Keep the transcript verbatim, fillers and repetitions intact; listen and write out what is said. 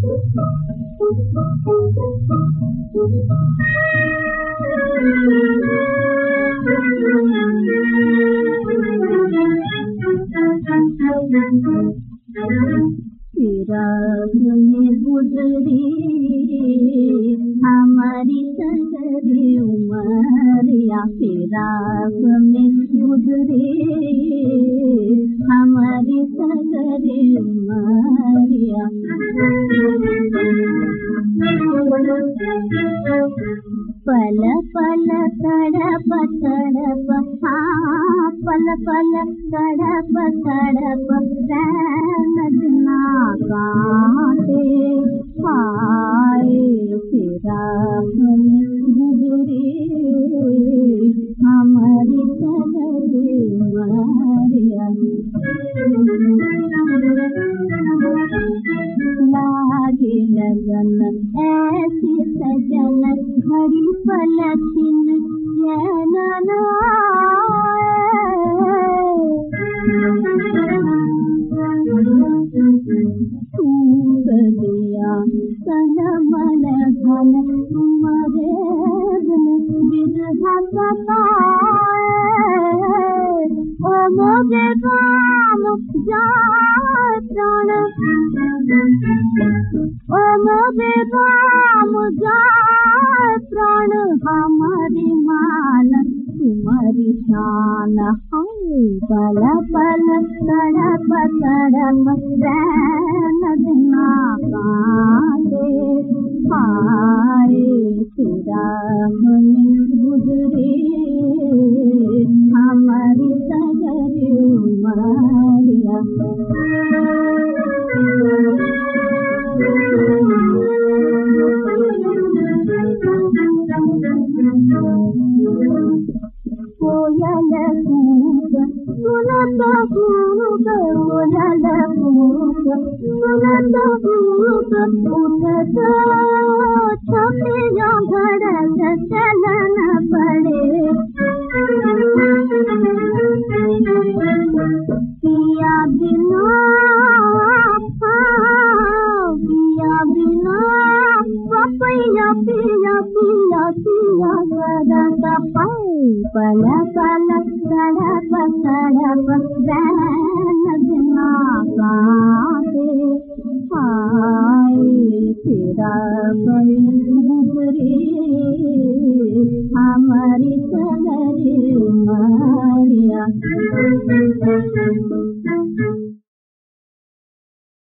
फिराक में गुजरी हमारी सगरी उमरिया, फिराक में गुजरी हमारी सगरी उमरिया। पल पल तड़प तड़प हाँ पल पल तड़प तड़प रैन बिना काटे, हाय फिराक में गुजरी हमारी सगरी उमरिया। लागे लगन ऐसी सजन घड़ी पल छिन चैन टूट दिया सन मन धन तुम्हारे दिन बिरहा सताए। ओ मोगे काम जाए प्राण, ओ मोगे काम जाए प्राण, हमारी मान तुम्हारी शान। पल पल तड़प तड़प रैन बिना काटे, हाय फिराक में गुजरी हमारी सगरी उमरिया। कोयल कूक सुनत कूक, कोयल कूक सुनत कूक, उठत छपिया घड़त चलन पड़े। पिया बिना पिया बिना पपैया पिया पिया पिया करत पल पल तड़प तड़प रैन बिना काटे, हाय फिराक में गुजरी हमारी सगरी उमरिया।